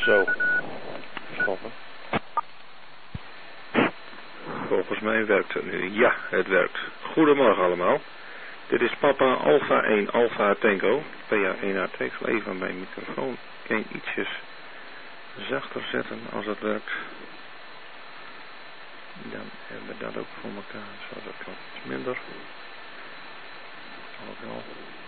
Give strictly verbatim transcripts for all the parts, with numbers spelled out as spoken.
Zo. Stoppen. Volgens mij werkt het nu. Ja, het werkt. Goedemorgen allemaal. Dit is Papa Alpha één Alpha Tango. P A één A T. Ik zal even mijn microfoon ietsjes zachter zetten als het werkt. Dan hebben we dat ook voor elkaar. Zo, dat kan iets minder. Alhoewel.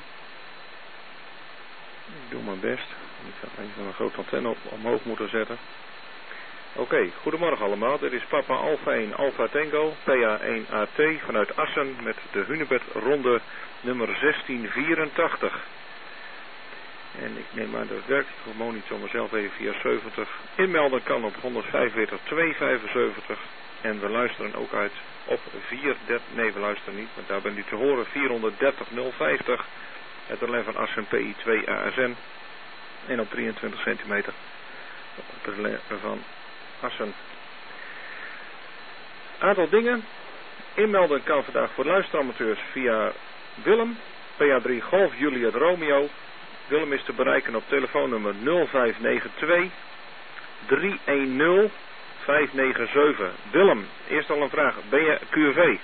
Ik doe mijn best. Ik ga even een grote antenne op, omhoog moeten zetten. Oké, okay, goedemorgen allemaal. Dit is Papa Alpha één Alpha Tango, P A één A T vanuit Assen met de Hunebed ronde nummer zestien vierentachtig. En ik neem aan dat het werkt. Ik monitor mezelf even via zeventig. Inmelden kan op honderdvijfenveertig tweehonderdvijfenzeventig. En we luisteren ook uit op vier dertig. Nee, we luisteren niet, want daar bent u te horen. vierhonderddertig nul vijftig. Het relais van Assen P I twee A S N. En op drieëntwintig centimeter. Op het relais van Assen. Aantal dingen. Inmelden kan vandaag voor luisteramateurs via Willem. P A drie Golf Juliet Romeo. Willem is te bereiken op telefoonnummer nul vijf negen twee drie een nul vijf negen zeven. Willem, eerst al een vraag. Ben je Q R V?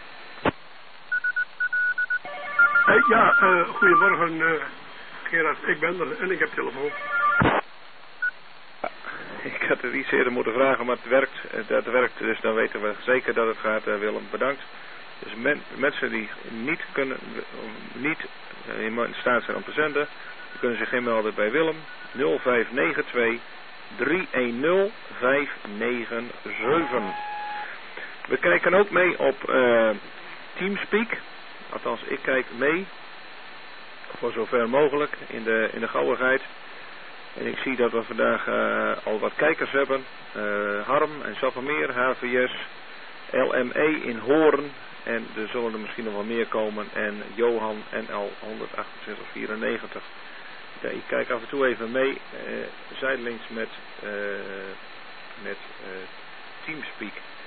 Hey, ja, uh, goedemorgen uh, Gerard. Ik ben er en ik heb telefoon. Ik had het iets eerder moeten vragen, maar het werkt. Dat werkt, dus dan weten we zeker dat het gaat. Uh, Willem, bedankt. Dus men, mensen die niet kunnen, niet in staat zijn om te zenden, die kunnen zich inmelden bij Willem. nul vijf negen twee drie een nul vijf negen zeven. We kijken ook mee op uh, Teamspeak. Althans, ik kijk mee. Voor zover mogelijk in de, in de gauwigheid. En ik zie dat we vandaag uh, al wat kijkers hebben. Uh, Harm en Sappemeer, H V S, L M E in Hoorn. En er zullen er misschien nog wel meer komen. En Johan N L honderdachtenzestig vierennegentig. Ja, ik kijk af en toe even mee. Uh, zijdelings met, uh, met uh, Teamspeak.